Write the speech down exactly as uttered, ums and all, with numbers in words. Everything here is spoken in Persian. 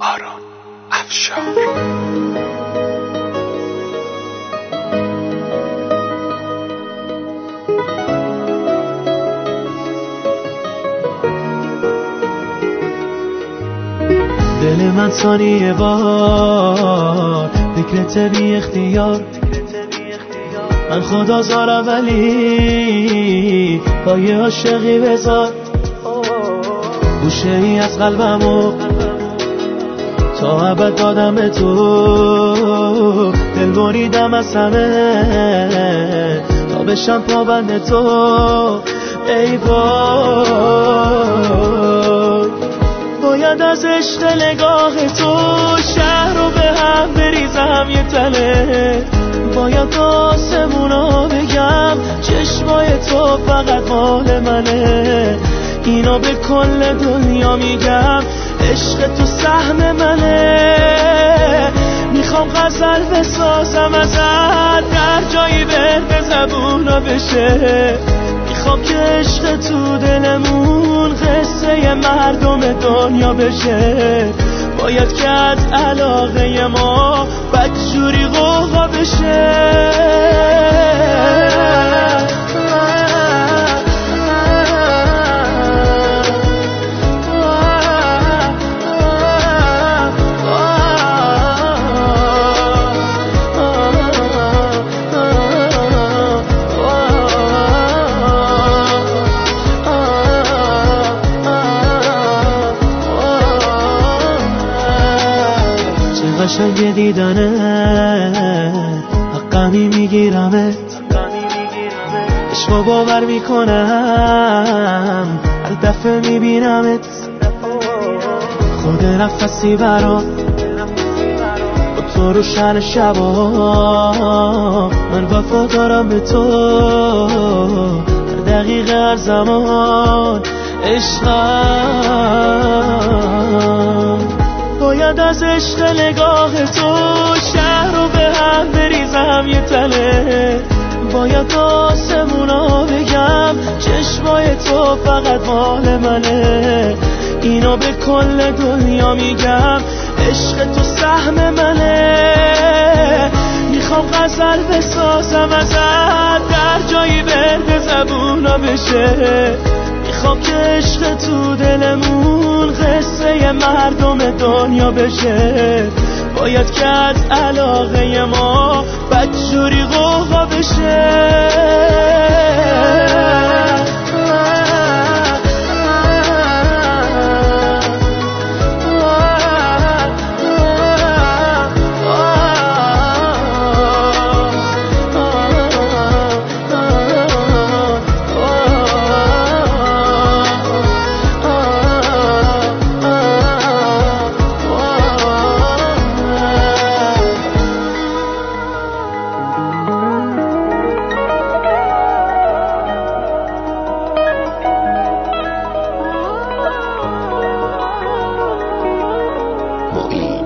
آرون افشار. دل من ثانیه بار فکرت بی اختیار، من خدا زارم ولی با یه عاشقی بذار گوشه ای از قلبمو تا ابد دادم به تو، دل بریدم از همه تا بشم پابند تو. ای وای باید از عشق نگاه تو شهر رو به هم بریزم یه تله، باید آسمونا بگم چشمای تو فقط مال منه، اینا به کل دنیا میگم عشق تو سهم منه. میخوام غزل بسازم ازت در جایی به زبونا بشه، میخوام که عشق تو دلمون قصه مردم دنیا بشه، باید که از علاقه ما بدجوری غوغا بشه. قشنگ دیدنه حقمی میگیرمت، عشقو باور میکنم هر دفعه میبینمت، خود نفسی برات با تو روشن شبا، من وفا دارم به تو هر دقیقه هر زمان عشقم. باید از عشق نگاه تو شهر رو به هم بریزم یه تله، باید آسمونا بگم چشمای تو فقط مال منه، اینو به کل دنیا میگم عشق تو سهم منه. میخوام غزل بسازم ازت در جایی برد زبونا بشه، میخوام که عشق تو دلمون قصه مردم دنیا بشه، باید که از علاقه ما بدجوری غوغا بشه. معین